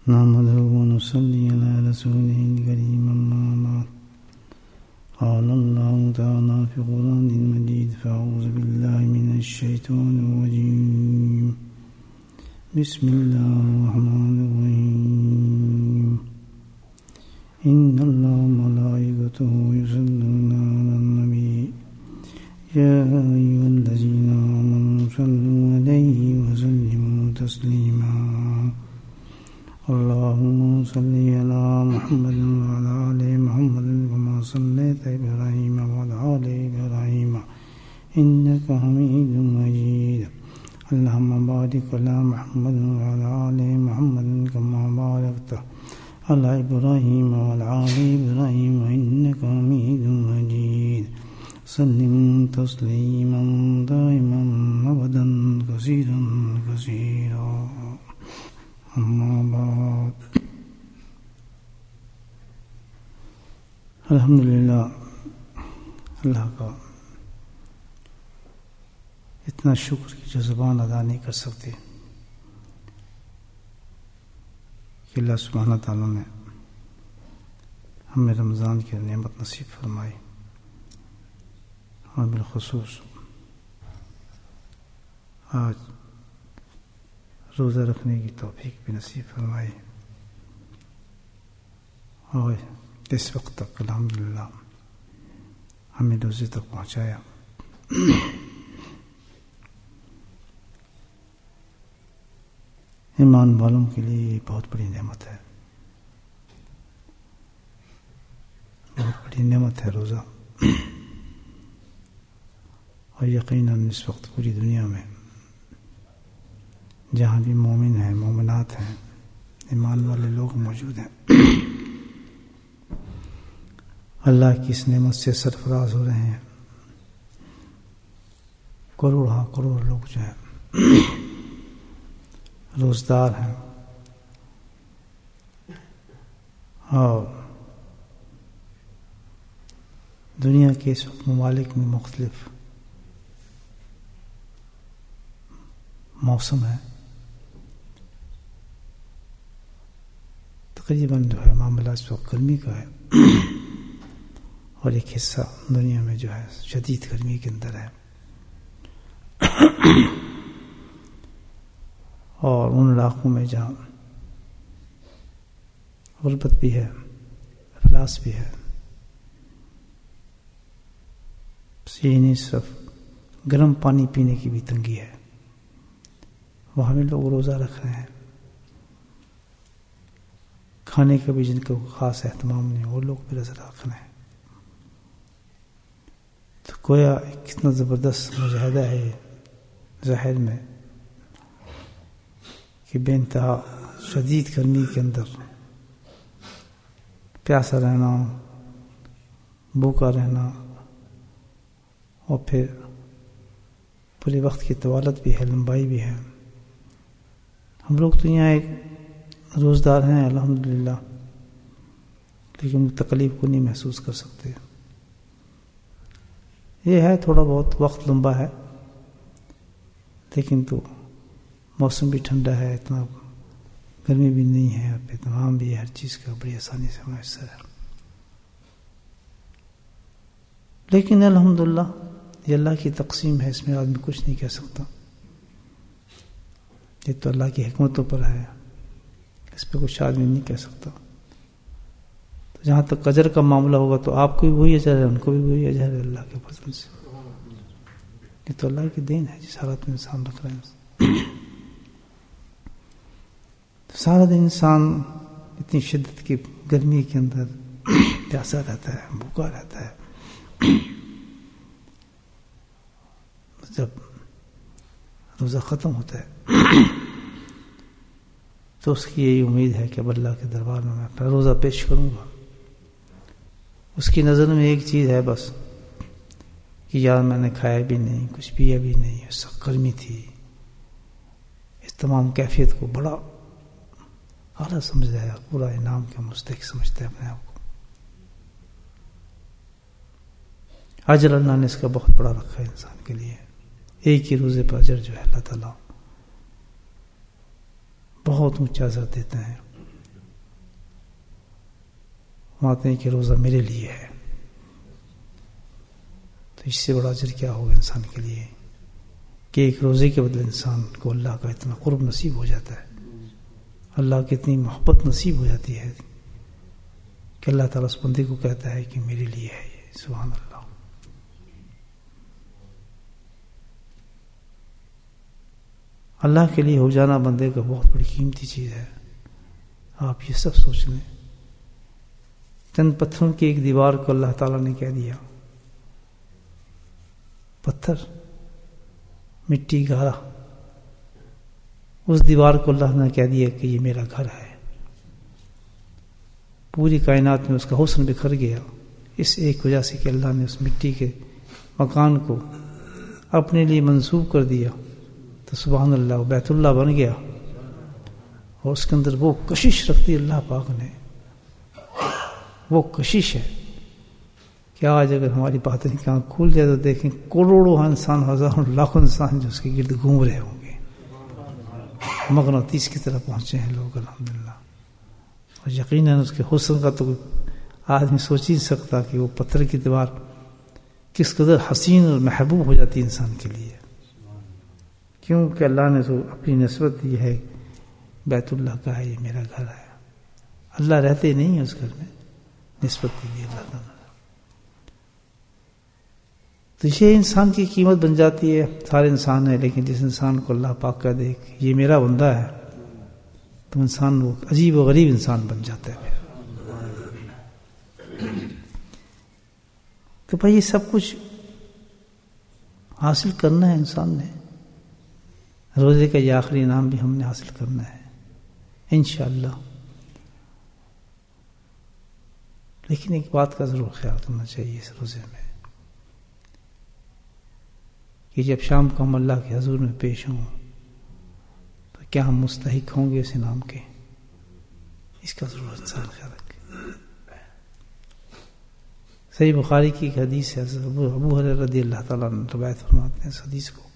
نحمده ونصلي على رسوله الكريم أما بعد قال الله تعالى في القرآن المجيد فأعوذ بالله من الشيطان الرجيم بسم الله الرحمن الرحيم إن الله وملائكته يصلون على النبي يا أيها الذين آمنوا صلوا عليه وسلموا تسليما اللهم صل على محمد وعلى آل محمد كما صليت إبراهيم وعلى آل إبراهيم إنك حميد مجيد اللهم بارك على محمد وعلى آل محمد كما باركت على إبراهيم وعلى آل إبراهيم إنك حميد مجيد سلم تسليما دائما أبدا كثيرا كثيرا اما بعد الحمدللہ اللہ کا اتنا شکر کی جو زبان ادا نہیں کر سکتے کہ اللہ سبحانہ تعالیٰ نے ہمیں رمضان کی نعمت نصیب فرمائی اور بالخصوص آج روزہ رکھنے کی توفیق بھی نصیب فرمائی اور اس وقت تک الحمدللہ ہمیں روزے تک پہنچایا ایمان والوں کے لیے یہ بہت بڑی نعمت ہے، بہت بڑی نعمت ہے روزہ، اور یقیناً اس وقت پوری دنیا میں جہاں بھی مومن ہیں، مومنات ہیں، ایمان والے لوگ موجود ہیں، اللہ کی اس نعمت سے سرفراز ہو رہے ہیں۔ کروڑ لوگ جو ہیں روزدار ہیں، اور دنیا کے اس وقت ممالک میں مختلف موسم ہے، تقریباً جو ہے معاملہ اس وقت گرمی کا ہے، اور ایک حصہ دنیا میں جو ہے شدید گرمی کے اندر ہے، اور ان علاقوں میں جہاں غربت بھی ہے، افلاس بھی ہے، نہیں صرف گرم پانی پینے کی بھی تنگی ہے، وہاں بھی لوگ روزہ رکھ رہے ہیں، کھانے کا بھی جن کو خاص اہتمام نہیں وہ لوگ بھی روزہ رکھ رہے ہیں۔ تو گویا کتنا زبردست مجاہدہ ہے ظاہر میں کہ بے انتہا شدید گرمی کے اندر پیاسا رہنا، بھوکا رہنا، اور پھر پورے وقت کی طوالت بھی ہے، لمبائی بھی ہے۔ ہم لوگ تو یہاں ایک روزدار ہیں الحمدللہ، لیکن تکلیف کو نہیں محسوس کر سکتے۔ یہ ہے تھوڑا بہت وقت لمبا ہے، لیکن تو موسم بھی ٹھنڈا ہے، اتنا گرمی بھی نہیں ہے، اور اہتمام بھی ہر چیز کا بڑی آسانی سے میسر ہے۔ لیکن الحمدللہ یہ اللہ کی تقسیم ہے، اس میں آدمی کچھ نہیں کہہ سکتا، یہ تو اللہ کی حکمتوں پر ہے، اس پہ کچھ آدمی نہیں کہہ سکتا۔ تو جہاں تک اجر کا معاملہ ہوگا تو آپ کو بھی وہی اجر ہے، ان کو بھی وہی اجر ہے اللہ کے فضل سے، یہ تو اللہ کی دین ہے جس حالت میں انسان رکھ رہے ہیں۔ تو سارا دن انسان اتنی شدت کی گرمی کے اندر پیاسا رہتا ہے، بھوکا رہتا ہے، جب روزہ ختم ہوتا ہے تو اس کی یہی امید ہے کہ اب اللہ کے دربار میں میں اپنا روزہ پیش کروں گا۔ اس کی نظر میں ایک چیز ہے بس کہ یار میں نے کھایا بھی نہیں، کچھ پیا بھی نہیں، سخت گرمی تھی، اس تمام کیفیت کو بڑا اعلیٰ سمجھ رہا ہے، پورا انعام کا مستحق سمجھتا ہے اپنے آپ کو۔ اجر اللہ نے اس کا بہت بڑا رکھا ہے انسان کے لیے، ایک ہی روزے پر اجر جو ہے اللہ تعالیٰ بہت اونچا اجر دیتے ہیں۔ فرماتے ہیں کہ روزہ میرے لیے ہے. تو اس سے بڑا اجر کیا ہوگا انسان کے لیے کہ ایک روزے کے بدلے انسان کو اللہ کا اتنا قرب نصیب ہو جاتا ہے, اللہ کی اتنی محبت نصیب ہو جاتی ہے کہ اللہ تعالیٰ اس بندے کو کہتا ہے کہ میرے لیے ہے یہ. سبحان اللہ. اللہ کے لیے ہو جانا بندے کا بہت بڑی قیمتی چیز ہے. آپ یہ سب سوچ لیں, چند پتھروں کی ایک دیوار کو اللہ تعالیٰ نے کہہ دیا, پتھر مٹی گارا, اس دیوار کو اللہ نے کہہ دیا کہ یہ میرا گھر ہے. پوری کائنات میں اس کا حسن بکھر گیا اس ایک وجہ سے کہ اللہ نے اس مٹی کے مکان کو اپنے لیے منسوب کر دیا. تو سبحان اللہ, بیت اللہ بن گیا, اور اس کے اندر وہ کشش رکھتی اللہ پاک نے, وہ کشش ہے کہ آج اگر ہماری باتیں کی آنکھ کھول جائے تو دیکھیں کروڑوں انسان, ہزاروں لاکھوں انسان جو اس کے گرد گھوم رہے ہوں گے, مغناطیس کی طرح پہنچے ہیں لوگ الحمدللہ. اور یقیناً اس کے حسن کا تو آدمی سوچ ہی نہیں سکتا کہ وہ پتھر کی دیوار کس قدر حسین اور محبوب ہو جاتی ہے انسان کے لیے, کیونکہ اللہ نے تو اپنی نسبت دی ہے, بیت اللہ کا ہے, یہ میرا گھر ہے. اللہ رہتے نہیں ہیں اس گھر میں, نسبت دی اللہ تعالیٰ. تو یہ انسان کی قیمت بن جاتی ہے. سارے انسان ہیں, لیکن جس انسان کو اللہ پاک کا دیکھ یہ میرا بندہ ہے, تو انسان وہ عجیب و غریب انسان بن جاتا ہے. تو بھائی یہ سب کچھ حاصل کرنا ہے انسان نے. روزے کا یہ آخری انعام بھی ہم نے حاصل کرنا ہے انشاءاللہ. لیکن ایک بات کا ضرور خیال کرنا چاہیے اس روزے میں کہ جب شام کو ہم اللہ کے حضور میں پیش ہوں تو کیا ہم مستحق ہوں گے اس انعام کے, اس کا ضرور انسان خیال رکھے. صحیح بخاری کی ایک حدیث ہے, ابو ہریرہ رضی اللہ تعالیٰ عنہ روایت فرماتے ہیں اس حدیث کو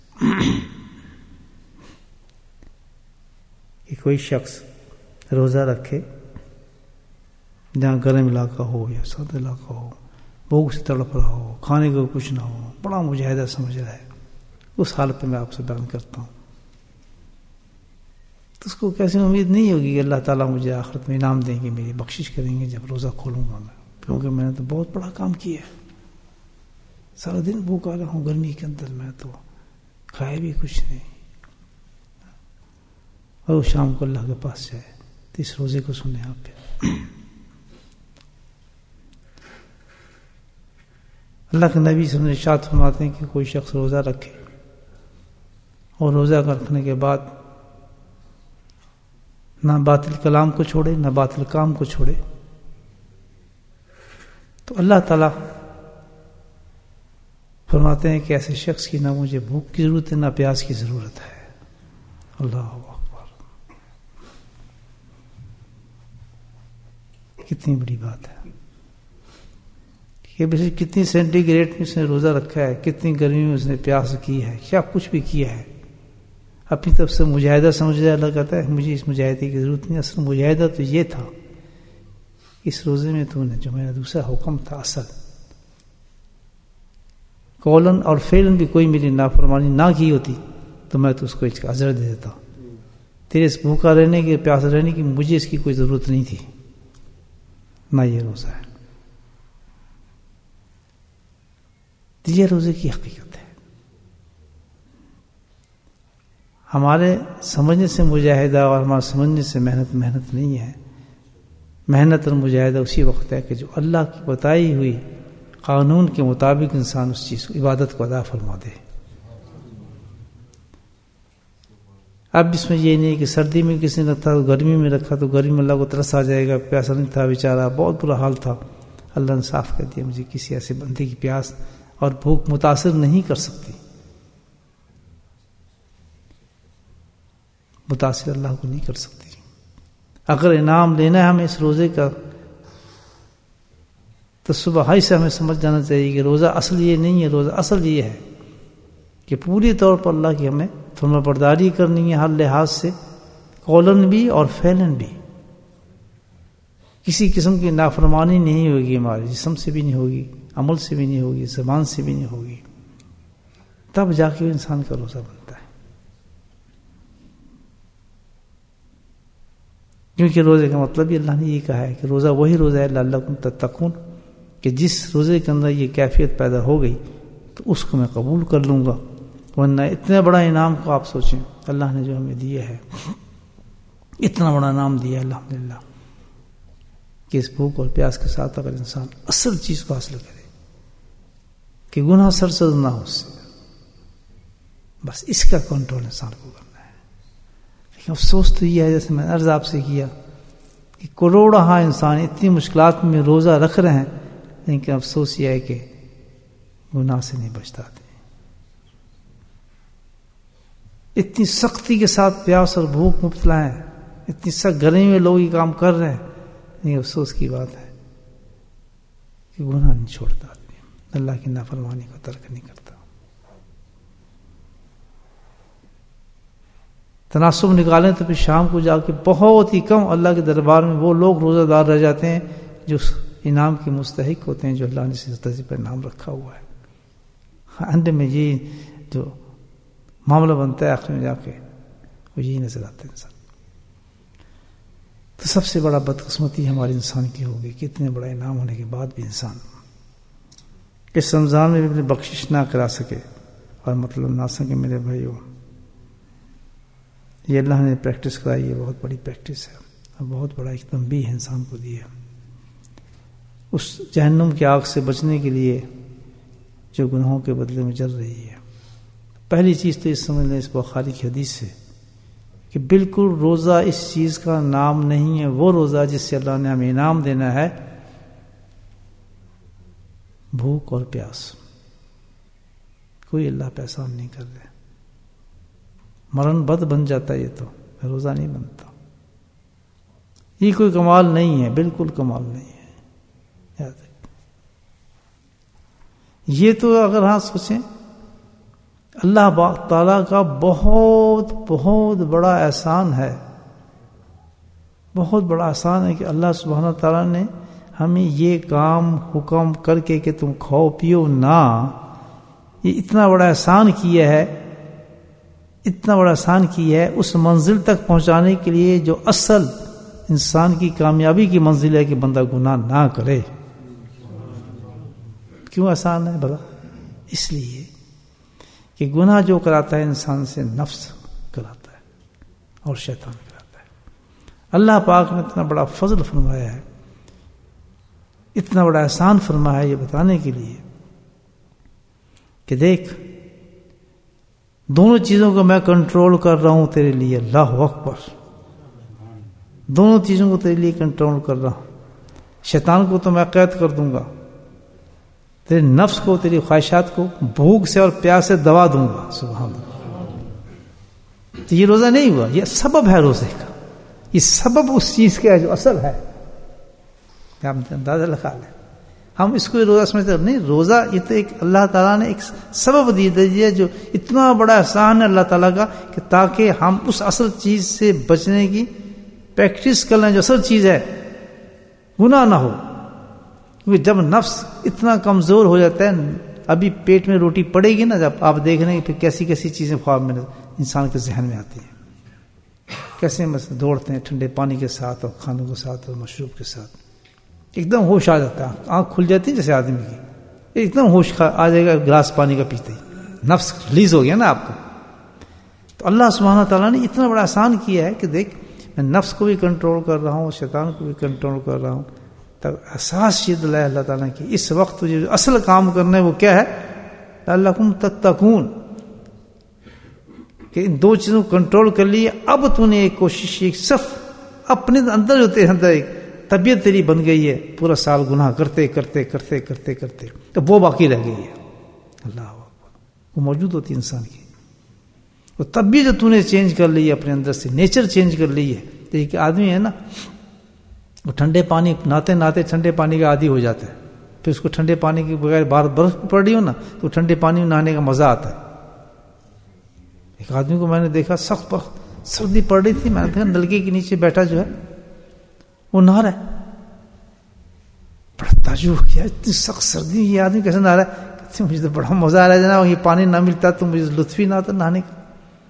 کہ کوئی شخص روزہ رکھے جہاں گرم علاقہ ہو یا سرد علاقہ ہو, بھوک سے تڑپ رہا ہو, کھانے کو کچھ نہ ہو, بڑا مجاہدہ سمجھ رہا ہے, اس حالت میں آپ سے بیان کرتا ہوں, تو اس کو کیسے امید نہیں ہوگی کہ اللہ تعالیٰ مجھے آخرت میں انعام دیں گے, میری بخشش کریں گے جب روزہ کھولوں گا میں, کیونکہ میں نے تو بہت بڑا کام کیا ہے, سارا دن بھوکا رہا ہوں گرمی کے اندر, میں تو کھائے بھی کچھ نہیں. اور وہ شام کو اللہ کے پاس جائے تو اس روزے کو سنیں آپ پہ. اللہ کے نبی صلی اللہ علیہ وسلم ارشاد فرماتے ہیں کہ کوئی شخص روزہ رکھے اور روزہ رکھنے کے بعد نہ باطل کلام کو چھوڑے نہ باطل کام کو چھوڑے, تو اللہ تعالیٰ فرماتے ہیں کہ ایسے شخص کی نہ مجھے بھوک کی ضرورت ہے نہ پیاس کی ضرورت ہے. اللہ اکبر, کتنی بڑی بات ہے کہ کتنی سینٹی گریڈ میں اس نے روزہ رکھا ہے, کتنی گرمی میں اس نے پیاس کی ہے, کیا کچھ بھی کیا ہے, اپنی طرف سے مجاہدہ سمجھ رہا. اللہ کہتا ہے مجھے اس مجاہدے کی ضرورت نہیں, اصل مجاہدہ تو یہ تھا اس روزے میں تو نے جو میرا دوسرا حکم تھا, اصل قولن اور فعلن بھی کوئی میری نافرمانی نہ کی ہوتی تو میں تو اس کو ایک اجر دے دیتا. تیرے اس بھوکا رہنے کی, پیاس رہنے کی مجھے اس کی کوئی ضرورت نہیں تھی, نہ یہ روزہ ہے. یہ روزے کی حقیقت ہے. ہمارے سمجھنے سے مجاہدہ اور ہمارے سمجھنے سے محنت نہیں ہے. محنت اور مجاہدہ اسی وقت ہے کہ جو اللہ کی بتائی ہوئی قانون کے مطابق انسان اس چیز کو, عبادت کو ادا فرما دے. اب اس میں یہ نہیں کہ سردی میں کسی نے رکھا تو گرمی میں رکھا تو گرمی میں اللہ کو ترس آ جائے گا, پیاسا نہیں تھا بیچارہ, بہت برا حال تھا, اللہ نے صاف کر دیا مجھے کسی ایسے بندے کی پیاس اور بھوک متاثر نہیں کر سکتی. متاثر اللہ کو نہیں کر سکتی. اگر انعام لینا ہے ہمیں اس روزے کا تو صبح ہی سے ہمیں سمجھ جانا چاہیے کہ روزہ اصل یہ نہیں ہے. روزہ اصل یہ ہے کہ پوری طور پر اللہ کی ہمیں فرما برداری کرنی ہے ہر لحاظ سے, قولن بھی اور فعلن بھی, کسی قسم کی نافرمانی نہیں ہوگی، ہمارے جسم سے بھی نہیں ہوگی، عمل سے بھی نہیں ہوگی، زبان سے بھی نہیں ہوگی، تب جا کے انسان کا روزہ بنتا ہے. کیونکہ روزے کا مطلب ہی اللہ نے یہ کہا ہے کہ روزہ وہی روزہ ہے لعلکم تتقون، کہ جس روزے کے اندر یہ کیفیت پیدا ہو گئی تو اس کو میں قبول کر لوں گا. ورنہ اتنا بڑا انعام کو آپ سوچیں اللہ نے جو ہمیں دیا ہے، اتنا بڑا انعام دیا ہے الحمدللہ، کہ اس بھوک اور پیاس کے ساتھ اگر انسان اصل چیز کو حاصل کرے کہ گناہ سرزد نہ ہو اس سے، بس اس کا کنٹرول انسان کو کرنا ہے. لیکن افسوس تو یہ ہے، جیسے میں نے عرض آپ سے کیا کہ کروڑہ انسان اتنی مشکلات میں روزہ رکھ رہے ہیں، لیکن افسوس یہ ہے کہ گناہ سے نہیں بچتا تھے. اتنی سختی کے ساتھ پیاس اور بھوک مبتلا ہیں، اتنی سخت گرمی میں لوگ یہ کام کر رہے ہیں، لیکن افسوس کی بات ہے کہ گناہ نہیں چھوڑتا آدمی، اللہ کی نافرمانی کو ترک نہیں کرتا. تناسب نکالیں تو پھر شام کو جا کے بہت ہی کم اللہ کے دربار میں وہ لوگ روزہ دار رہ جاتے ہیں جو انعام کے مستحق ہوتے ہیں، جو اللہ نے اس درجے پر انعام رکھا ہوا ہے. انڈے میں یہ جو معاملہ بنتا ہے آخر میں جا کے وہ یہی نظر آتا ہے انسان. تو سب سے بڑا بدقسمتی ہمارے انسان کی ہوگی کہ اتنے بڑا انعام ہونے کے بعد بھی انسان اس رمضان میں بھی اپنی بخشش نہ کرا سکے اور مطلب نہ سکے. میرے بھائیوں، یہ اللہ نے پریکٹس کرائی ہے، بہت بڑی پریکٹس ہے اور بہت بڑا ایک تنبیہ ہے انسان کو دیا ہے اس جہنم کی آگ سے بچنے کے لیے جو گناہوں کے بدلے میں جل رہی ہے. پہلی چیز تو اس سمجھ لیں اس بخاری کی حدیث سے کہ بالکل روزہ اس چیز کا نام نہیں ہے. وہ روزہ جس سے اللہ نے ہمیں انعام دینا ہے بھوک اور پیاس. کوئی اللہ پہ احسان نہیں کر رہے. مرن بد بن جاتا ہے یہ تو روزہ نہیں بنتا. یہ کوئی کمال نہیں ہے، بالکل کمال نہیں ہے. یاد ہے یہ تو اگر ہاں سوچیں اللہ تعالیٰ کا بہت بہت بڑا احسان ہے، بہت بڑا احسان ہے کہ اللہ سبحانہ تعالیٰ نے ہمیں یہ کام حکم کر کے کہ تم کھاؤ پیو نہ، یہ اتنا بڑا احسان کیا ہے، اتنا بڑا احسان کیا ہے اس منزل تک پہنچانے کے لیے جو اصل انسان کی کامیابی کی منزل ہے کہ بندہ گناہ نہ کرے. کیوں آسان ہے بھلا؟ اس لیے کہ گناہ جو کراتا ہے انسان سے نفس کراتا ہے اور شیطان کراتا ہے. اللہ پاک نے اتنا بڑا فضل فرمایا ہے، اتنا بڑا احسان فرمایا ہے یہ بتانے کے لیے کہ دیکھ دونوں چیزوں کو میں کنٹرول کر رہا ہوں تیرے لیے. اللہ اکبر. دونوں چیزوں کو تیرے لیے کنٹرول کر رہا ہوں. شیطان کو تو میں قید کر دوں گا، تیرے نفس کو، تیری خواہشات کو بھوک سے اور پیاس سے دبا دوں گا. سبحان اللہ. تو یہ روزہ نہیں ہوا، یہ سبب ہے روزے کا. یہ سبب اس چیز کا ہے جو اصل ہے. آپ اندازہ لگا لیں. ہم اس کو روزہ سمجھتے نہیں. روزہ یہ تو ایک اللہ تعالیٰ نے ایک سبب دیا جو اتنا بڑا احسان ہے اللہ تعالیٰ کا کہ تاکہ ہم اس اصل چیز سے بچنے کی پریکٹس کر لیں جو اصل چیز ہے، گناہ نہ ہو. کیونکہ جب نفس اتنا کمزور ہو جاتا ہے، ابھی پیٹ میں روٹی پڑے گی نا، جب آپ دیکھ رہے ہیں پھر کیسی کیسی چیزیں خواب میں انسان کے ذہن میں آتی ہیں، کیسے دوڑتے ہیں ٹھنڈے پانی کے ساتھ اور کھانوں کے ساتھ اور مشروب کے ساتھ. ایک دم ہوش آ جاتا ہے، آنکھ کھل جاتی ہے جیسے آدمی کی، ایک دم ہوش آ جائے گا گلاس پانی کا پیتے ہی، نفس ریلیز ہو گیا نا آپ کو. تو اللہ سبحانہ تعالیٰ نے اتنا بڑا احسان کیا ہے کہ دیکھ میں نفس کو بھی کنٹرول کر رہا ہوں، شیطان کو بھی کنٹرول کر رہا ہوں. تب احساس یہ دلایا اللہ تعالیٰ کی اس وقت جو اصل کام کرنا ہے وہ کیا ہے؟ لعلکم تتقون، کہ ان دو چیزوں کو کنٹرول کر لیے. اب تو نے ایک کوشش، ایک صف اپنے اندر ہوتے اندر ایک طبیعت تیری بن گئی ہے، پورا سال گناہ کرتے کرتے کرتے کرتے کرتے تو وہ باقی رہ گئی ہے. اللہ اکبر. وہ موجود ہوتی انسان کی، وہ طبیعت جو تو نے چینج کر لی ہے اپنے اندر سے، نیچر چینج کر لی ہے. تو ایک آدمی ہے نا، وہ ٹھنڈے پانی نہاتے نہاتے ٹھنڈے پانی کا عادی ہو جاتا ہے، پھر اس کو ٹھنڈے پانی کے بغیر باہر برف پڑ رہی ہو نا تو ٹھنڈے پانی میں نہانے کا مزہ آتا ہے. ایک آدمی کو میں نے دیکھا، سخت سردی پڑ رہی تھی، میں نے دیکھا نلکے کے نیچے بیٹھا جو ہے وہ نہا رہا ہے. تعجب کیا اتنی سخت سردی یہ آدمی کیسے نہا رہا ہے؟ کہتے مجھے تو بڑا مزہ آ رہا ہے جناب، یہ پانی نہ ملتا تو مجھے لطف ہی نہ آتا نہانے کا،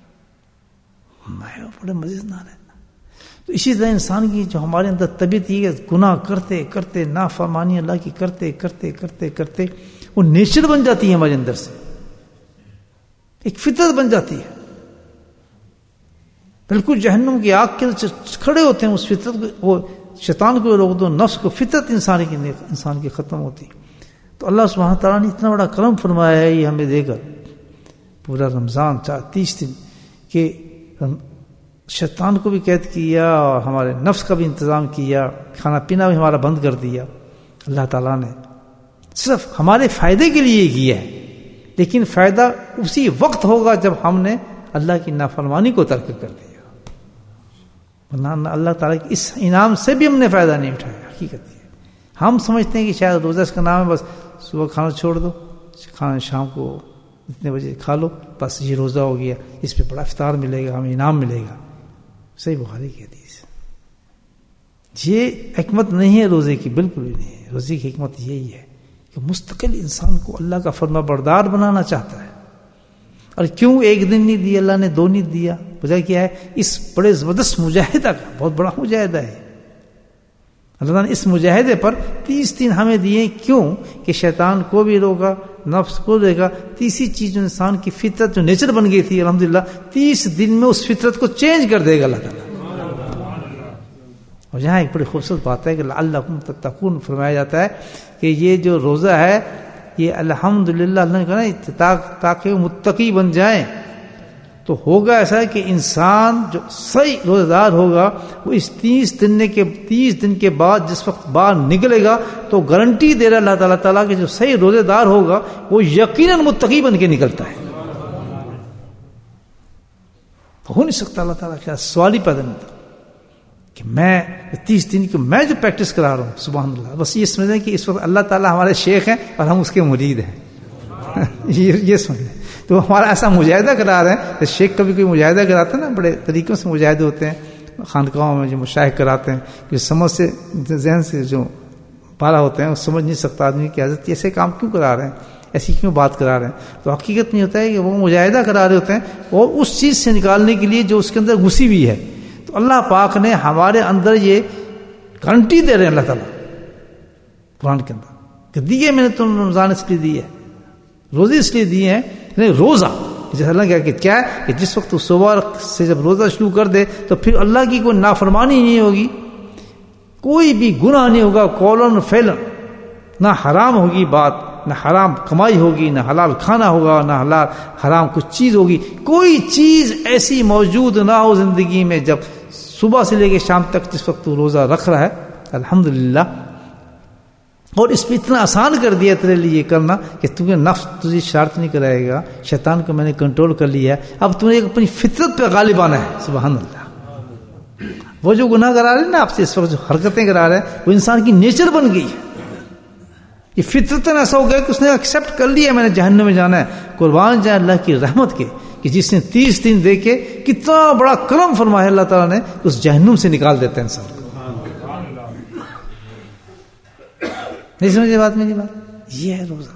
میں بڑے مزے سے نہا رہا ہے۔ تو اسی طرح انسان کی جو ہمارے اندر طبیعت یہ گناہ کرتے کرتے نافرمانی اللہ کی کرتے کرتے کرتے کرتے وہ نیچر بن جاتی ہے ہمارے اندر سے، ایک فطرت بن جاتی ہے، بالکل جہنم کی آگ کے کھڑے ہوتے ہیں اس فطرت کو، وہ شیطان کو روک دو، نفس کو، فطرت انسان کی ختم ہوتی۔ تو اللہ سبحانہ تعالیٰ نے اتنا بڑا کرم فرمایا ہے یہ ہمیں دے کر، پورا رمضان 30 دن کہ شیطان کو بھی قید کیا اور ہمارے نفس کا بھی انتظام کیا، کھانا پینا بھی ہمارا بند کر دیا۔ اللہ تعالیٰ نے صرف ہمارے فائدے کے لیے کیا ہے، لیکن فائدہ اسی وقت ہوگا جب ہم نے اللہ کی نافرمانی کو ترک کر دیا، ورنہ اللہ تعالیٰ کے اس انعام سے بھی ہم نے فائدہ نہیں اٹھایا۔ حقیقت یہ ہم سمجھتے ہیں کہ شاید روزہ اس کا نام ہے، بس صبح کھانا چھوڑ دو، کھانا شام کو اتنے بجے کھا لو، بس یہ روزہ ہو گیا، اس پہ بڑا افطار ملے گا، ہمیں انعام ملے گا۔ صحیح بخاری کی حدیث، یہ حکمت نہیں ہے روزے کی، بالکل بھی نہیں ہے۔ روزے کی حکمت یہی ہے کہ مستقل انسان کو اللہ کا فرما بردار بنانا چاہتا ہے۔ اور کیوں ایک دن نہیں دیا اللہ نے، 2 نہیں دیا؟ وجہ کیا ہے؟ اس بڑے زبردست مجاہدہ کا، بہت بڑا مجاہدہ ہے اللہ تعالیٰ نے اس مجاہدے پر 30 دن ہمیں دیے۔ کیوں؟ کہ شیطان کو بھی روکا، نفس کو دے گا، تیسری چیز جو انسان کی فطرت جو نیچر بن گئی تھی، الحمدللہ 30 دن میں اس فطرت کو چینج کر دے گا اللہ تعالیٰ۔ اور یہاں ایک بڑی خوبصورت بات ہے کہ لعلکم تتقون فرمایا جاتا ہے کہ یہ جو روزہ ہے یہ الحمدللہ اللہ نے کہا تاکہ وہ متقی بن جائیں، تو ہوگا ایسا کہ انسان جو صحیح روزہ دار ہوگا وہ اس 30 دن کے بعد جس وقت باہر نکلے گا تو گارنٹی دے رہا اللہ تعالیٰ کہ جو صحیح روزے دار ہوگا وہ یقیناً متقی بن کے نکلتا ہے۔ ہو نہیں سکتا اللہ تعالیٰ کا سوال ہی پیدا نہیں تھا کہ میں 30 دن کی میں جو پریکٹس کرا رہا ہوں، سبحان اللہ، بس یہ سمجھیں کہ اس وقت اللہ تعالیٰ ہمارے شیخ ہیں اور ہم اس کے مرید ہیں یہ سمجھیں۔ تو ہمارا ایسا مجاہدہ کرا رہے ہیں، شیخ کبھی کوئی مجاہدہ کراتا ہے نا، بڑے طریقوں سے مجاہدے ہوتے ہیں خانقاہوں میں جو مشائخ کراتے ہیں، کہ سمجھ سے ذہن سے جو پارا ہوتے ہیں وہ سمجھ نہیں سکتا آدمی کہ حضرت ایسے کام کیوں کرا رہے ہیں، ایسی کیوں بات کرا رہے ہیں۔ تو حقیقت میں ہوتا ہے کہ وہ مجاہدہ کرا رہے ہوتے ہیں اور اس چیز سے نکالنے کے لیے جو اس کے اندر گھسی ہوئی ہے۔ تو اللہ پاک نے ہمارے اندر یہ گارنٹی دے رہے ہیں اللہ تعالیٰ قرآن کے اندر کہ دیے میں نے تم رمضان اس لیے دی ہے، روزے اس لیے دیے ہیں، نہیں روزہ جیسے اللہ کہا کہ کیا ہے کہ جس وقت صبح سے جب روزہ شروع کر دے تو پھر اللہ کی کوئی نافرمانی نہیں ہوگی، کوئی بھی گناہ نہیں ہوگا، قولن فعلن، نہ حرام ہوگی بات، نہ حرام کمائی ہوگی، نہ حلال کھانا ہوگا، نہ حرام کچھ چیز ہوگی، کوئی چیز ایسی موجود نہ ہو زندگی میں جب صبح سے لے کے شام تک جس وقت تو روزہ رکھ رہا ہے الحمدللہ۔ اور اس پہ اتنا آسان کر دیا تیرے لیے کرنا کہ تمہیں نفس تجھے شرارت نہیں کرائے گا، شیطان کو میں نے کنٹرول کر لیا ہے، اب تمہیں اپنی فطرت پہ غالب آنا ہے۔ سبحان اللہ، وہ جو گناہ کرا رہے ہیں نا آپ سے اس وقت، جو حرکتیں کرا رہے ہیں وہ انسان کی نیچر بن گئی ہے، یہ فطرتاً ایسا ہو گیا کہ اس نے ایکسیپٹ کر لیا میں نے جہنم میں جانا ہے۔ قربان جائے اللہ کی رحمت کے کہ جس نے 30 دن دے کے کتنا بڑا کرم فرمایا اللہ تعالیٰ نے، اس جہنم سے نکال دیتا ہے انسان کو۔ نہیں سمجھے بات میری بات؟ یہ ہے روزہ۔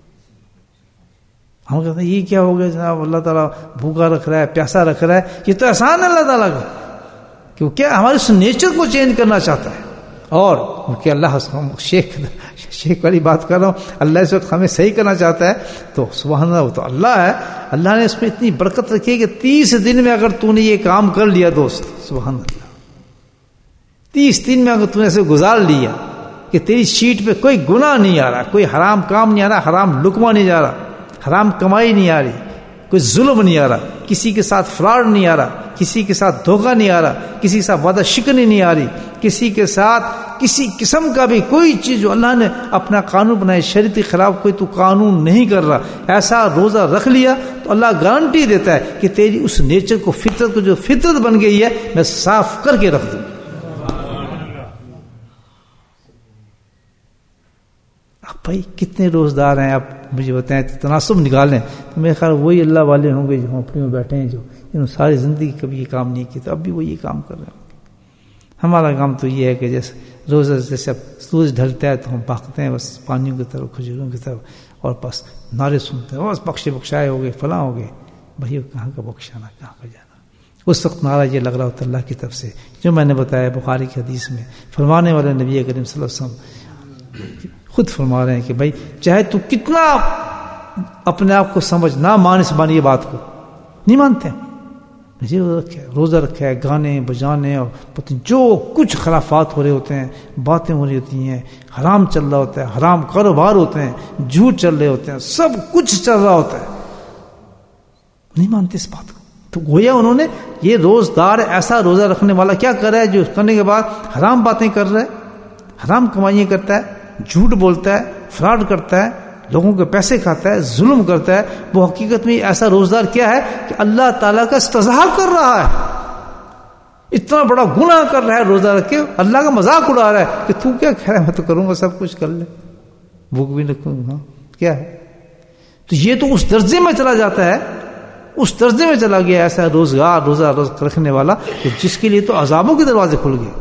ہم کہتے ہیں یہ کیا ہو گیا جناب، اللہ تعالیٰ بھوکا رکھ رہا ہے، پیاسا رکھ رہا ہے، یہ تو احسان ہے اللہ تعالیٰ کا، کیوں کیا ہمارے اس نیچر کو چینج کرنا چاہتا ہے۔ اور کہ اللہ شیخ والی بات کر رہا ہوں، اللہ اس وقت ہمیں صحیح کرنا چاہتا ہے تو سبحان اللہ، وہ تو اللہ ہے، اللہ نے اس میں اتنی برکت رکھی ہے کہ 30 دن میں اگر تو نے یہ کام کر لیا دوست، سبحان اللہ، 30 دن میں اگر تو نے اسے گزار لیا کہ تیری شیٹ پہ کوئی گناہ نہیں آ رہا، کوئی حرام کام نہیں آ رہا، حرام لقمہ نہیں جا رہا، حرام کمائی نہیں آ رہی، کوئی ظلم نہیں آ رہا، کسی کے ساتھ فراڈ نہیں آ رہا، کسی کے ساتھ دھوکہ نہیں آ رہا، کسی کے ساتھ وعدہ شکنی نہیں آ رہی، کسی کے ساتھ کسی قسم کا بھی کوئی چیز جو اللہ نے اپنا قانون بنائے شریعت کے خلاف کوئی تو قانون نہیں کر رہا، ایسا روزہ رکھ لیا تو اللہ گارنٹی دیتا ہے کہ تیری اس نیچر کو، فطرت کو جو فطرت بن گئی ہے میں صاف کر کے رکھ دوں۔ بھائی کتنے روزدار ہیں آپ مجھے بتائیں، تناسب نکالیں تو میرے خیال وہی اللہ والے ہوں گے جو جھونپڑی میں بیٹھے ہیں، جو انہوں نے ساری زندگی کبھی یہ کام نہیں کیا تو اب بھی وہ یہ کام کر رہے ہوں گے۔ ہمارا کام تو یہ ہے کہ جیسے روز جیسے اب سورج ڈھلتا ہے تو ہم بھاگتے ہیں بس پانیوں کی طرف، کھجوروں کی طرف، اور بس نعرے سنتے ہیں، بس بخشے بخشائے ہو گئے، فلاں ہو گئے. بھائی کہاں کا بخشانا، کہاں کا جانا. اس وقت نعرہ یہ لگ رہا ہوتا اللہ کی طرف سے، جو میں نے بتایا بخاری کی حدیث میں فرمانے والے نبی کریم صلی اللہ علیہ وسلم خود فرما رہے ہیں کہ بھائی چاہے تو کتنا اپنے آپ کو سمجھ نہ مان، اس بانی یہ بات کو نہیں مانتے ہیں. روزہ رکھا ہے، گانے بجانے اور جو کچھ خرافات ہو رہے ہوتے ہیں، باتیں ہو رہی ہوتی ہیں، حرام چل رہا ہوتا ہے، حرام کاروبار ہوتے ہیں، جھوٹ چل رہے ہوتے ہیں، سب کچھ چل رہا ہوتا ہے، نہیں مانتے اس بات کو. تو گویا انہوں نے یہ روزدار ایسا روزہ رکھنے والا کیا کر رہا ہے جو کرنے کے بعد حرام باتیں کر رہا ہے، حرام کمائیاں کرتا ہے، جھوٹ بولتا ہے، فراڈ کرتا ہے، لوگوں کے پیسے کھاتا ہے، ظلم کرتا ہے. وہ حقیقت میں ایسا روزدار کیا ہے کہ اللہ تعالیٰ کا استہزاء کر رہا ہے، اتنا بڑا گناہ کر رہا ہے روزہ رکھ کے، اللہ کا مذاق اڑا رہا ہے کہ تو کیا کہہ رہا ہے، میں تو کروں گا سب کچھ کر لے، بھوک بھی رکھوں گا، کیا ہے. تو یہ تو اس درجے میں چلا جاتا ہے، اس درجے میں چلا گیا ایسا روزہ رکھنے والا کہ جس کے لیے تو عذابوں کے دروازے کھل گئے.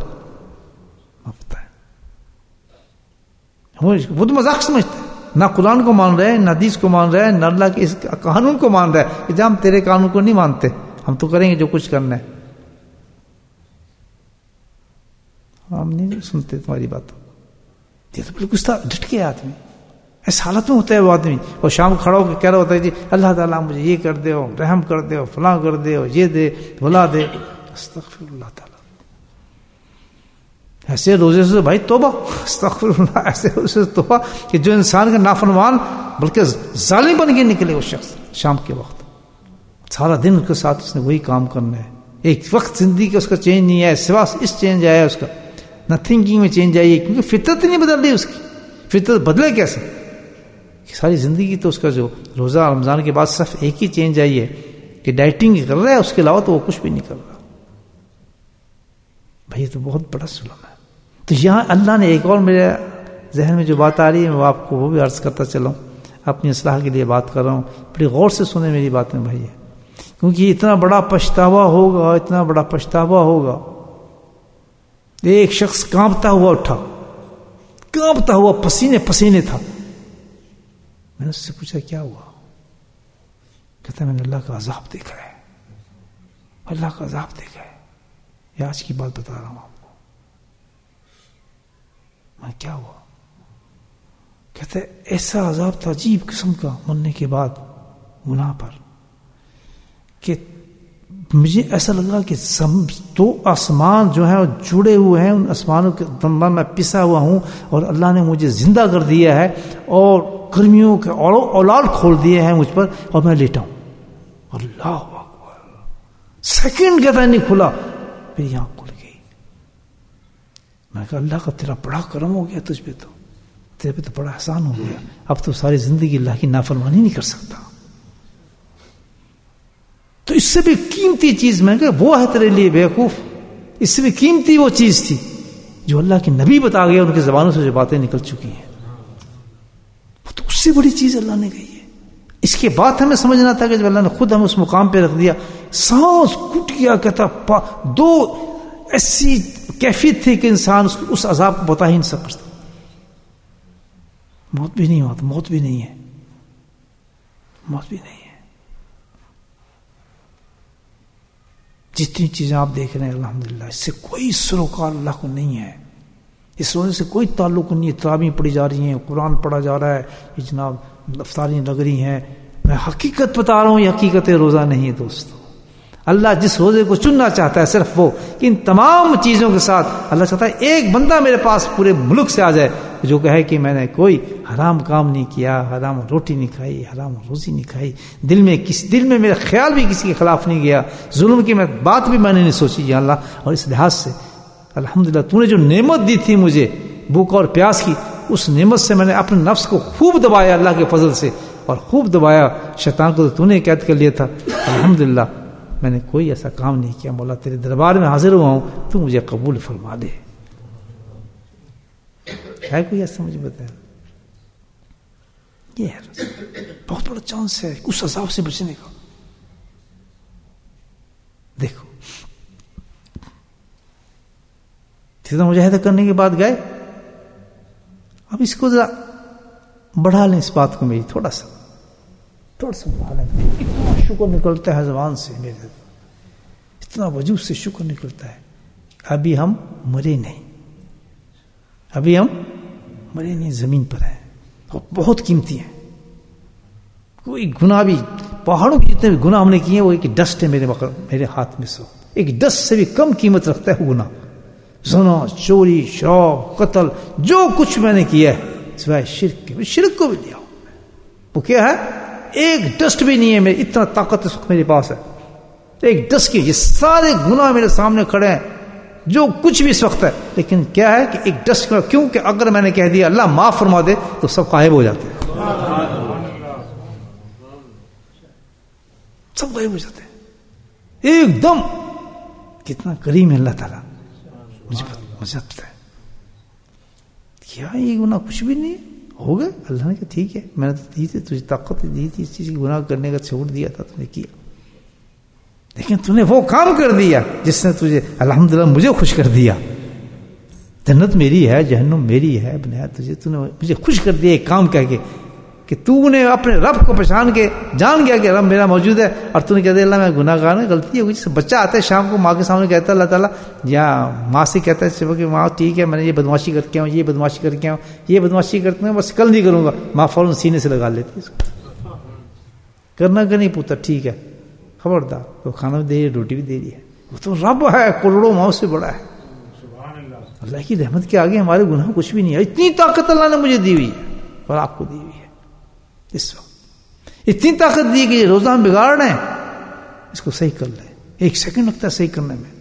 وہ تو مذاق سمجھتا ہے، نہ قرآن کو مان رہے ہیں، نہ حدیث کو مان رہے ہیں، نہ اللہ کے اس قانون کو مان رہے ہیں کہ جب ہم تیرے قانون کو نہیں مانتے، ہم تو کریں گے جو کچھ کرنا ہے. ہم نہیں سنتے تمہاری بات. یہ تو بالکل ڈٹ گیا آدمی، اس حالت میں ہوتا ہے وہ آدمی، اور شام کھڑا ہو کے کہہ رہا ہوتا ہے جی اللہ تعالیٰ مجھے یہ کر دے، رحم کر دے، فلاں کر دے، یہ دے بلا دے. استغفر اللہ تعالیٰ. ایسے روزے سے بھائی توبہ، استغفر اللہ، ایسے روزے سے توبہ کہ جو انسان کا نافرمان بلکہ ظالم بن کے نکلے. وہ شخص شام کے وقت سارا دن اس کے ساتھ اس نے وہی کام کرنا ہے، ایک وقت زندگی کا اس کا چینج نہیں ہے سوا اس چینج آیا اس کا، نہ تھنکنگ میں چینج آئی ہے، کیونکہ فطرت نہیں بدل رہی اس کی. فطرت بدلے کیسے؟ ساری زندگی تو اس کا جو روزہ رمضان کے بعد صرف ایک ہی چینج آئی ہے کہ ڈائٹنگ کر رہا ہے، اس کے علاوہ تو وہ کچھ بھی نہیں کر رہا. بھائی یہ تو بہت بڑا ظلم ہے. تو یہاں اللہ نے ایک اور میرے ذہن میں جو بات آ رہی ہے میں آپ کو وہ بھی عرض کرتا چلا ہوں، اپنی اصلاح کے لیے بات کر رہا ہوں، بڑی غور سے سنیں میری باتیں بھائی، کیونکہ اتنا بڑا پچھتاوا ہوگا، اتنا بڑا پچھتاوا ہوگا. ایک شخص کانپتا ہوا اٹھا، کانپتا ہوا پسینے پسینے تھا. میں نے اس سے پوچھا کیا ہوا؟ کہتا ہے میں نے اللہ کا عذاب دیکھا ہے، اللہ کا عذاب دیکھا ہے. یہ آج کی بات بتا رہا ہوں آپ کو. میں کیا ہوا؟ کہتے ایسا عذاب تھا عجیب قسم کا مرنے کے بعد گناہ پر، کہ مجھے ایسا لگا کہ دو آسمان جو ہیں جڑے ہوئے ہیں، ان آسمانوں کے درمیان میں پسا ہوا ہوں، اور اللہ نے مجھے زندہ کر دیا ہے اور گرمیوں کے اولاد کھول دیے ہیں مجھ پر، اور میں لیٹا ہوں. اللہ اکبر. سیکنڈ کہتا ہے نہیں کھلا، پھر یہاں کھل گئی. میں کہا اللہ کا تیرا بڑا کرم ہو گیا تجھ پہ، تو تیرے پہ تو بڑا احسان ہو گیا، اب تو ساری زندگی اللہ کی نافرمانی نہیں کر سکتا. تو اس سے بھی قیمتی چیز میں کہ وہ ہے تیرے لیے بیوقوف، اس سے بھی قیمتی وہ چیز تھی جو اللہ کے نبی بتا گئے، ان کی زبانوں سے جو باتیں نکل چکی ہیں، وہ تو اس سے بڑی چیز اللہ نے کہی ہے. اس کے بعد ہمیں سمجھنا تھا کہ جب اللہ نے خود ہمیں اس مقام پہ رکھ دیا، سانس گھٹ گیا، کہتا دو ایسی کیفیت تھی کہ انسان اس عذاب کو بتا ہی نہیں سکتا. موت بھی نہیں ہوا تو موت بھی نہیں ہے، موت بھی نہیں ہے. جتنی چیزیں آپ دیکھ رہے ہیں الحمدللہ، اس سے کوئی سروکار اللہ کو نہیں ہے، اس روزے سے کوئی تعلق نہیں ہے. تراویح پڑھی جا رہی ہیں، قرآن پڑھا جا رہا ہے، یہ جناب افطاریاں لگ رہی ہیں. میں حقیقت بتا رہا ہوں، یہ حقیقت روزہ نہیں ہے دوستو. اللہ جس روزے کو چننا چاہتا ہے صرف وہ، ان تمام چیزوں کے ساتھ اللہ چاہتا ہے ایک بندہ میرے پاس پورے ملک سے آ جائے جو کہے کہ میں نے کوئی حرام کام نہیں کیا، حرام روٹی نہیں کھائی، حرام روزی نہیں کھائی، دل میں میرا خیال بھی کسی کے خلاف نہیں گیا، ظلم کی بات بھی میں نے نہیں سوچی یا اللہ. اور اس لحاظ سے الحمدللہ تو نے جو نعمت دی تھی مجھے بھوک اور پیاس کی، اس نعمت سے میں نے اپنے نفس کو خوب دبایا اللہ کے فضل سے، اور خوب دبایا. شیطان کو تو نے قید کر لیا تھا. الحمدللہ میں نے کوئی ایسا کام نہیں کیا. مولا تیرے دربار میں حاضر ہوا ہوں، تو مجھے قبول فرما دے. ہے کوئی ایسا مجھے بتایا؟ یہ ہے بہت بڑا چانس ہے اس عذاب سے بچنے کا. دیکھو اتنا مجاہدہ کرنے کے بعد گئے. اب اس کو ذرا بڑھا لیں، اس بات کو میری تھوڑا سا بڑھا لیں. اتنا شکر نکلتا ہے زبان سے میرے، اتنا وجود سے شکر نکلتا ہے. ابھی ہم مرے نہیں، ابھی ہم مرے نہیں، زمین پر ہیں اور بہت قیمتی ہیں. کوئی گناہ بھی، پہاڑوں کے جتنے بھی گناہ ہم نے کیے وہ ایک ڈسٹ ہے میرے ہاتھ میں. سو ایک ڈسٹ سے بھی کم قیمت رکھتا ہے وہ گناہ. زنا، چوری، شراب، قتل، جو کچھ میں نے کیا ہے سوائے شرک کے، شرک کو بھی لیا وہ کیا ہے، ایک ڈسٹ بھی نہیں ہے میرے. اتنا طاقت اس وقت میرے پاس ہے ایک ڈسٹ کی. یہ سارے گناہ میرے سامنے کھڑے ہیں جو کچھ بھی اس وقت ہے، لیکن کیا ہے کہ ایک ڈسٹ کا، کیونکہ اگر میں نے کہہ دیا اللہ معاف فرما دے تو سب غائب ہو جاتے ہیں، سب غائب ہو جاتے ہیں ایک دم. کتنا کریم ہے اللہ تعالیٰ. مجھے پتا ہے کیا یہ گناہ کچھ بھی نہیں ہو گئے. اللہ نے کہا ٹھیک ہے، میں نے تو دی تھی تجھے طاقت دی تھی اس چیز کی گناہ کرنے کا، چھوڑ دیا تھا تو نے کیا، لیکن تو نے وہ کام کر دیا جس نے تجھے الحمدللہ مجھے خوش کر دیا. جنت میری ہے، جہنم میری ہے، بنیاد تجھے، تو نے مجھے خوش کر دیا ایک کام کہہ کے کہ تو نے اپنے رب کو پہچان کے جان گیا کہ رب میرا موجود ہے، اور تو نے کہہ دیا اللہ میں گناہ گار ہوں، غلطی ہو گئی. جیسے بچہ آتا ہے شام کو ماں کے سامنے کہتا ہے اللہ تعالیٰ، یا ماں سے کہتا ہے صبح کہ ماں ٹھیک ہے میں نے یہ بدماشی کر کے آؤں، یہ بدماشی کر کے آؤں، یہ بدماشی کرتے ہیں، بس کل نہیں کروں گا. ماں فوراً سینے سے لگا لیتی اس کو، کرنا کہ نہیں پوتا ٹھیک ہے خبردار. وہ کھانا بھی دے رہی ہے، روٹی بھی دے رہی ہے. وہ تو رب ہے، کروڑوں ماؤں سے بڑا ہے. اللہ کی رحمت کے آگے ہمارے گناہ کچھ بھی نہیں ہے. اتنی طاقت اللہ نے مجھے دی ہوئی ہے اور آپ کو دی ہوئی ہے. اس وقت اتنی طاقت دی کہ یہ روزہ ہم بگاڑ رہے ہیں، اس کو صحیح کر لیں. ایک سیکنڈ لگتا ہے صحیح کرنے میں،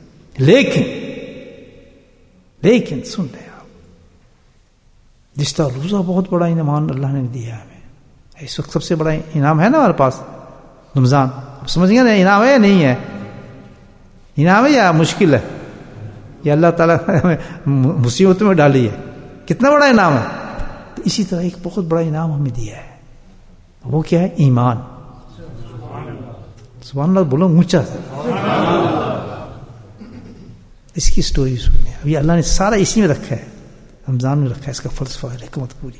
لیکن سن رہے آپ، جس طرح روزہ بہت بڑا انعام اللہ نے دیا ہمیں. اس وقت سب سے بڑا انعام ہے نا ہمارے پاس رمضان. سمجھ گئے نا انعام ہے یا نہیں ہے؟ انعام ہے یا مشکل ہے؟ یا اللہ تعالیٰ نے مصیبتوں میں ڈالی ہے؟ کتنا بڑا انعام ہے. تو اسی طرح ایک بہت بڑا انعام ہمیں دیا ہے، وہ کیا ہے؟ ایمان. سبحان اللہ بولو اونچا. اس کی سٹوری سننے. ابھی اللہ نے سارا اسی میں رکھا ہے، رمضان میں رکھا ہے، اس کا فلسفہ ہے، حکمت پوری.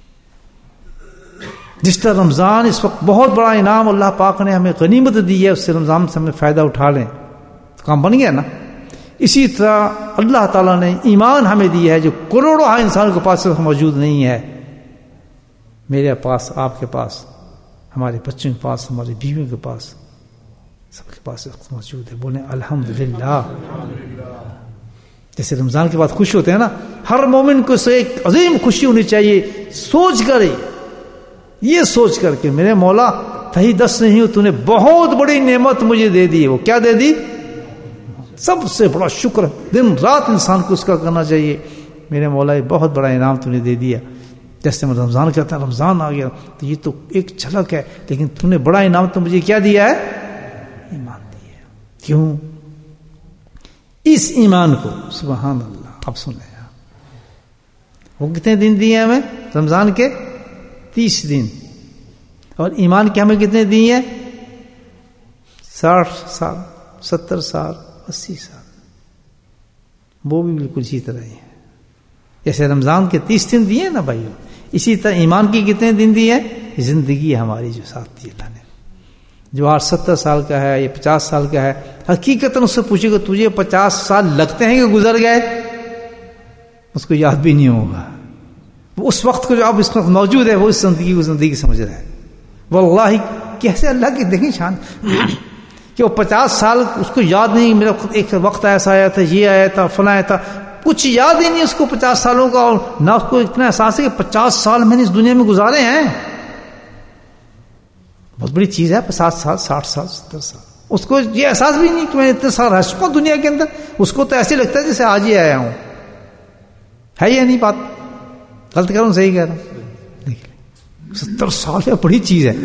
جس طرح رمضان اس وقت بہت بڑا انعام اللہ پاک نے ہمیں غنیمت دی ہے، اس سے رمضان سے ہم فائدہ اٹھا لیں تو کام بن گیا نا. اسی طرح اللہ تعالیٰ نے ایمان ہمیں دیا ہے جو کروڑوں انسانوں کے پاس موجود نہیں ہے. میرے پاس، آپ کے پاس، ہمارے بچوں کے پاس، ہماری بیویوں کے پاس، سب کے پاس موجود ہے. بولیں الحمدللہ. جیسے رمضان کے بعد خوش ہوتے ہیں نا، ہر مومن کو سے ایک عظیم خوشی ہونی چاہیے، سوچ کر، یہ سوچ کر کہ میرے مولا تہی دست نہیں ہو، تو نے بہت بڑی نعمت مجھے دے دی. وہ کیا دے دی؟ سب سے بڑا شکر. دن رات انسان کو اس کا کرنا چاہیے. میرے مولا یہ بہت بڑا انعام تو نے دے دیا. جیسے میں رمضان کہتا ہے رمضان آ گیا تو یہ تو ایک جھلک ہے، لیکن تو نے بڑا انعام تو مجھے کیا دیا ہے؟ ایمان دیا. کیوں؟ اس ایمان کو، سبحان اللہ. اب سن لیں وہ کتنے دن دیے ہمیں؟ رمضان کے 30 دن. اور ایمان کے ہمیں کتنے دیے ہیں؟ 60 سال، 70 سال، 80 سال. وہ بھی بالکل اسی طرح ہی ہے. جیسے رمضان کے 30 دن دیے نا بھائیو، اسی طرح ایمان کی کتنے دن دیے ہیں؟ زندگی ہماری جو ساتھ دی اللہ نے. جو آج 70 سال کا ہے، یہ 50 سال کا ہے، حقیقتاً اس سے پوچھے گا تجھے 50 سال لگتے ہیں کہ گزر گئے؟ اس کو یاد بھی نہیں ہوگا. وہ اس وقت کو جو اب اس وقت موجود ہے، وہ اس زندگی کو زندگی سمجھ رہا ہے. واللہ کیسے اللہ کی دیکھیں شان کہ وہ 50 سال اس کو یاد نہیں. میرا ایک وقت ایسا آیا تھا، یہ آیا تھا، فلاں آیا تھا، کچھ یاد ہی نہیں اس کو 50 سالوں کا. اور نہ اس کو اتنا احساس ہے کہ 50 سال میں نے اس دنیا میں گزارے ہیں. بہت بڑی چیز ہے 50 سال، 60 سال، 70 سال. اس کو یہ احساس بھی نہیں کہ میں اتنے سال رہ چکا ہوں دنیا کے اندر. اس کو تو ایسے لگتا ہے جیسے آج ہی آیا ہوں. ہے یا نہیں بات؟ غلط کہہ رہا ہوں صحیح کہہ رہا ہوں؟ 70 سال ہے بڑی چیز ہے.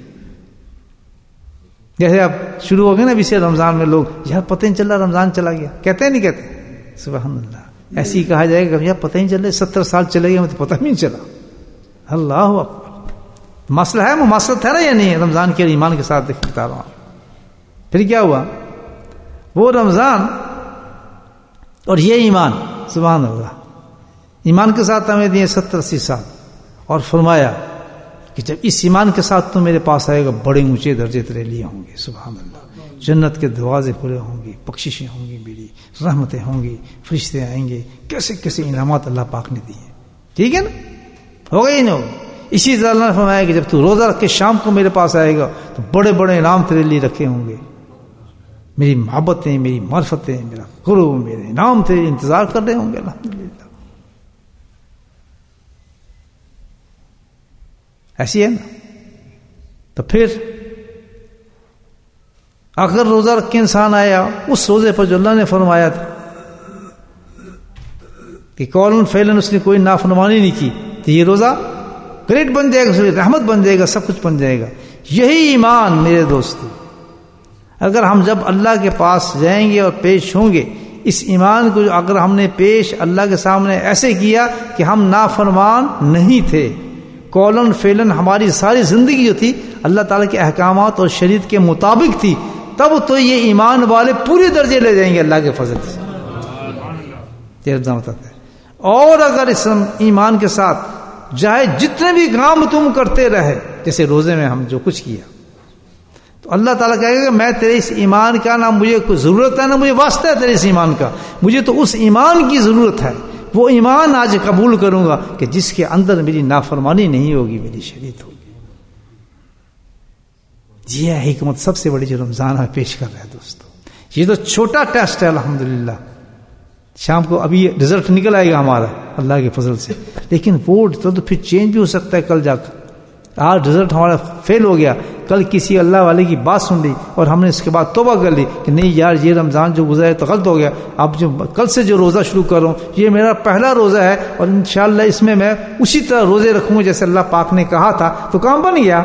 جیسے اب شروع ہو گئے نا ابھی سے رمضان میں، لوگ یار پتہ نہیں چل رہا رمضان چلا گیا، کہتے ہیں نہیں کہتے؟ سبحان اللہ. ایسے ہی کہا جائے گا یار پتہ نہیں چل رہا 70 سال چلے گئے، مجھے پتہ نہیں چلا. اللہ اکبر. مسئلہ ہے، مماثلت ہے نا یا نہیں؟ رمضان کے ایمان کے ساتھ بتا رہا ہوں. پھر کیا ہوا؟ وہ رمضان اور یہ ایمان سبحان اللہ. ایمان کے ساتھ ہمیں دیے 70-80 سال اور فرمایا کہ جب اس ایمان کے ساتھ تو میرے پاس آئے گا بڑے اونچے درجے تیرے لیے ہوں گے. سبحان اللہ. جنت کے دروازے کھلے ہوں گے, بخششیں ہوں گی, میری رحمتیں ہوں گی, فرشتے آئیں گے, کیسے کیسے انعامات اللہ پاک نے دیے. ٹھیک ہے نا, ہوگا ہی نہیں. اسی طرح اللہ نے فرمایا کہ جب تو روزہ رکھ کے شام کو میرے پاس آئے گا تو بڑے بڑے انعام تیرے لیے رکھے ہوں گے. میری محبتیں, میری معرفتیں, میرا قرب, میرے انعام تیرے انتظار کر رہے ہوں گے. الحمدللہ ایسی ہے نا. تو پھر اگر روزہ رکھ کے انسان آیا اس روزے پر جو اللہ نے فرمایا تھا کہ قولاً فعلاً اس نے کوئی نافرمانی نہیں کی, تو یہ روزہ گریٹ بن جائے گا, رحمت بن جائے گا, سب کچھ بن جائے گا. یہی ایمان میرے دوستو, اگر ہم جب اللہ کے پاس جائیں گے اور پیش ہوں گے, اس ایمان کو اگر ہم نے پیش اللہ کے سامنے ایسے کیا کہ ہم نافرمان نہیں تھے, قولاً فعلاً ہماری ساری زندگی جو تھی اللہ تعالیٰ کے احکامات اور شریعت کے مطابق تھی, تب تو یہ ایمان والے پورے درجے لے جائیں گے اللہ کے فضل سے. اور اگر اس ایمان کے ساتھ چاہے جتنے بھی کام تم کرتے رہے, جیسے روزے میں ہم جو کچھ کیا, تو اللہ تعالیٰ کہے گا کہ میں تیرے اس ایمان کا نہ مجھے کوئی ضرورت ہے نہ مجھے واسطہ ہے تیرے اس ایمان کا, مجھے تو اس ایمان کی ضرورت ہے. وہ ایمان آج قبول کروں گا کہ جس کے اندر میری نافرمانی نہیں ہوگی, میری شریعت ہوگی. یہ ہے حکمت سب سے بڑی جو رمضان ہمیں پیش کر رہا ہے دوستو. یہ تو چھوٹا ٹیسٹ ہے الحمدللہ. شام کو ابھی رزلٹ نکل آئے گا ہمارا اللہ کے فضل سے, لیکن وہ تو پھر چینج بھی ہو سکتا ہے کل جا کر. آج رزلٹ ہمارا فیل ہو گیا, کل کسی اللہ والے کی بات سن لی اور ہم نے اس کے بعد توبہ کر لی کہ نہیں یار یہ رمضان جو گزرا ہے تو غلط ہو گیا, اب جو کل سے جو روزہ شروع کروں یہ میرا پہلا روزہ ہے اور انشاءاللہ اس میں اسی طرح روزے رکھوں گا جیسے اللہ پاک نے کہا تھا, تو کام بن گیا.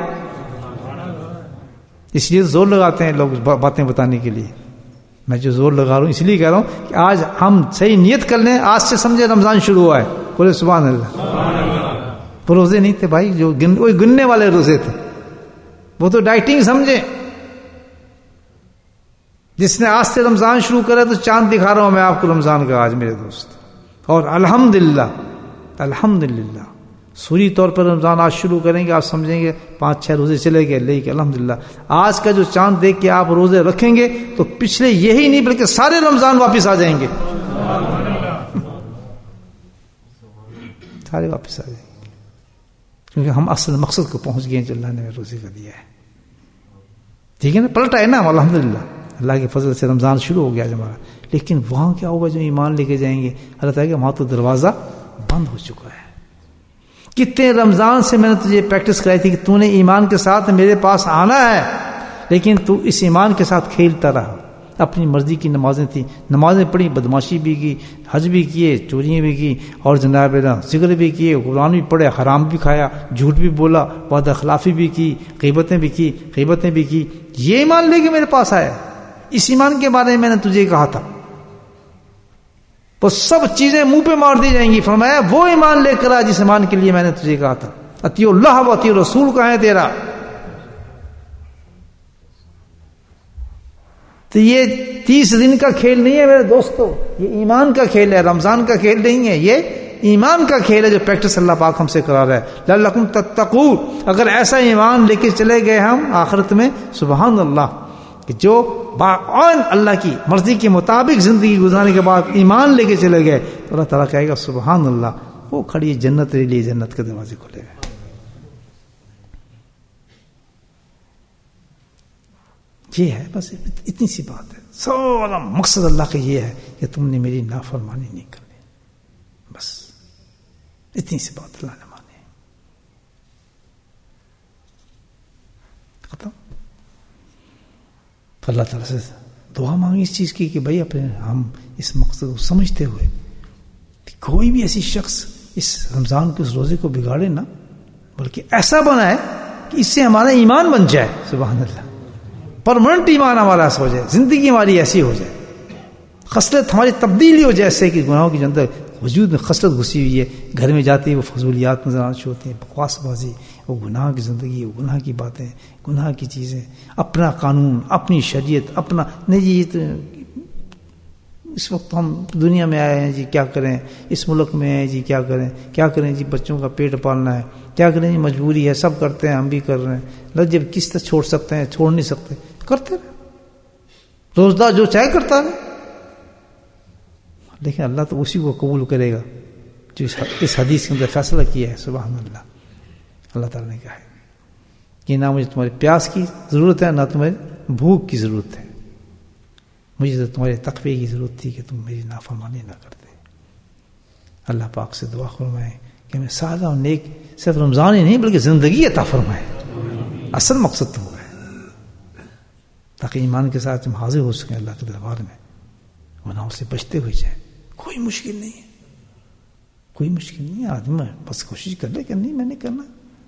اس لیے زور لگاتے ہیں لوگ باتیں بتانے کے لیے. میں جو زور لگا رہا ہوں اس لیے کہہ رہا ہوں کہ آج ہم صحیح نیت کر لیں, آج سے سمجھے رمضان شروع ہوا ہے. بولے سبحان اللہ. وہ روزے نہیں تھے بھائی, جو گننے والے روزے تھے, وہ تو ڈائٹنگ سمجھے. جس نے آج سے رمضان شروع کرا تو چاند دکھا رہا ہوں میں آپ کو رمضان کا آج میرے دوست. اور الحمدللہ الحمدللہ سوری طور پر رمضان آج شروع کریں گے, آپ سمجھیں گے 5-6 روزے چلے گئے, لیکن الحمدللہ آج کا جو چاند دیکھ کے آپ روزے رکھیں گے تو پچھلے یہی نہیں بلکہ سارے رمضان واپس آ جائیں گے, سارے واپس آ جائیں گے, کیونکہ ہم اصل مقصد کو پہنچ گئے ہیں جو اللہ نے روزے کا دیا ہے. ٹھیک ہے نا, پلٹا ہے نا الحمدللہ. اللہ کے فضل سے رمضان شروع ہو گیا ہمارا, لیکن وہاں کیا ہوگا جو ایمان لے کے جائیں گے, اللہ تعالیٰ کہ وہاں تو دروازہ بند ہو چکا ہے. کتنے رمضان سے میں نے تجھے پریکٹس کرائی تھی کہ تو نے ایمان کے ساتھ میرے پاس آنا ہے, لیکن تو اس ایمان کے ساتھ کھیلتا رہا. اپنی مرضی کی نمازیں تھیں, نمازیں پڑھی, بدماشی بھی کی, حج بھی کیے, چوریاں بھی کی, اور جناب ذکر بھی کیے, قرآن بھی پڑھے, حرام بھی کھایا, جھوٹ بھی بولا, وعدہ خلافی بھی کی, غیبتیں بھی کی. یہ ایمان لے کے میرے پاس آیا. اس ایمان کے بارے میں میں نے تجھے کہا تھا, وہ سب چیزیں منہ پہ مار دی جائیں گی. فرمایا وہ ایمان لے کر آ جس ایمان کے لیے میں نے تجھے کہا تھا. اطیع اللہ و اطیع رسول کا ہے تیرا. تو یہ 30 دن کا کھیل نہیں ہے میرے دوستو, یہ ایمان کا کھیل ہے, رمضان کا کھیل نہیں ہے. یہ ایمان کا کھیل ہے جو پریکٹس اللہ پاک ہم سے کرا رہا ہے. لعلکم تتقون. اگر ایسا ایمان لے کے چلے گئے ہم آخرت میں, سبحان اللہ, کہ جو باعث اللہ کی مرضی کے مطابق زندگی گزارنے کے بعد ایمان لے کے چلے گئے, تو اللہ تعالیٰ کہے گا سبحان اللہ, وہ کھڑی جنت لے لی, جنت کے دروازے کھلے گئے. یہ ہے بس, اتنی سی بات ہے. سارا مقصد اللہ کا یہ ہے کہ تم نے میری نافرمانی نہیں کرنی, بس اتنی سی بات اللہ نے مانی. ختم. تو اللہ تعالیٰ سے دعا مانگی اس چیز کی کہ بھائی اپنے ہم اس مقصد کو سمجھتے ہوئے کہ کوئی بھی ایسی شخص اس رمضان کے اس روزے کو بگاڑے نہ, بلکہ ایسا بنائے کہ اس سے ہمارا ایمان بن جائے. سبحان اللہ, پرماننٹ ایمان ہمارا ایسا ہو جائے, زندگی ہماری ایسی ہو جائے, خصلت ہماری تبدیلی ہو جائے, ایسے کہ گناہوں کی اندر وجود میں خصلت گھسی ہوئی ہے, گھر میں جاتے ہیں وہ فضولیات نظر آنے ہوتے ہیں, بکواس بازی, وہ گناہ کی زندگی, وہ گناہ کی باتیں, گناہ کی چیزیں, اپنا قانون, اپنی شریعت, اپنا نہیں, یہ اس وقت ہم دنیا میں آئے ہیں جی کیا کریں، اس ملک میں ہیں جی کیا کریں جی بچوں کا پیٹ پالنا ہے، کیا کریں جی مجبوری ہے، سب کرتے ہیں ہم بھی کر رہے ہیں، جب کس طرح چھوڑ سکتے ہیں، چھوڑ نہیں سکتے، کرتے رہے روزدار جو چاہے کرتا رہے. لیکن اللہ تو اسی کو قبول کرے گا جو اس حدیث کے اندر فیصلہ کیا ہے. سبحان اللہ. اللہ تعالیٰ نے کہا ہے کہ نہ مجھے تمہارے پیاس کی ضرورت ہے، نہ تمہیں بھوک کی ضرورت ہے، مجھے تو تمہارے تقوی کی ضرورت تھی کہ تم میری نافرمانی نہ کرتے. اللہ پاک سے دعا فرمائے کہ ہمیں سادہ اور نیک صرف رمضان ہی نہیں بلکہ زندگی عطا فرمائے. اصل مقصد تو ہے تاکہ ایمان کے ساتھ ہم حاضر ہو سکیں اللہ کے دربار میں، گناہوں سے بچتے ہوئے جائیں. کوئی مشکل نہیں ہے، کوئی مشکل نہیں ہے. آدمی بس کوشش کر لے کہ نہیں میں نے کرنا.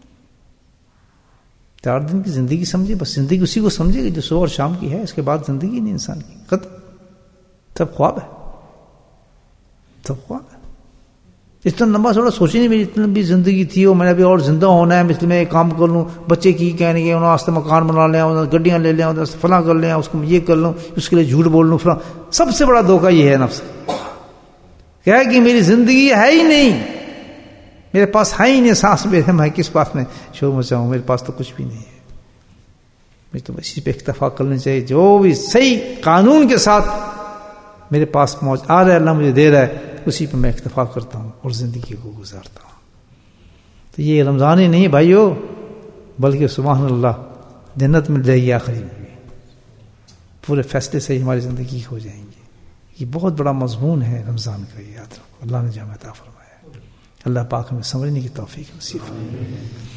4 دن کی زندگی سمجھے، بس زندگی اسی کو سمجھے کہ جو صبح اور شام کی ہے، اس کے بعد زندگی نہیں انسان کی، ختم. سب خواب ہے، سب خواب ہے. اتنا لمبا تھوڑا سوچی نہیں میری اتنی لمبی زندگی تھی اور میں نے ابھی اور زندہ ہونا ہے، اس لیے میں ایک کام کر لوں. بچے کی کہنے کے انہوں واسطے مکان بنا لیں، گڈیاں لے لیں، فلاں کر لیں، اس کو یہ کر لوں، اس کے لیے جھوٹ بول لوں فلاں. سب سے بڑا دھوکہ یہ ہے نفس کیا ہے کہ میری زندگی ہے ہی نہیں، میرے پاس ہے ہی نہیں سانس میرے، میں کس بات میں شور مچاؤں، میرے پاس تو کچھ بھی نہیں ہے. مجھے تو اسی پہ اکتفا کرنا چاہیے، جو بھی صحیح قانون کے ساتھ میرے پاس آ رہا ہے اللہ مجھے دے رہا ہے اسی پہ میں اکتفا کرتا ہوں اور زندگی کو گزارتا ہوں. تو یہ رمضان ہی نہیں بھائیو، بلکہ سبحان اللہ جنت مل جائے گی آخری میں بھی، پورے فیصلے سے ہماری زندگی ہو جائیں گی. یہ بہت بڑا مضمون ہے رمضان کا، یاد رکھو. اللہ نے جو ہمیں عطا فرمایا، اللہ پاک ہمیں سمجھنے کی توفیق نصیب فرمائے.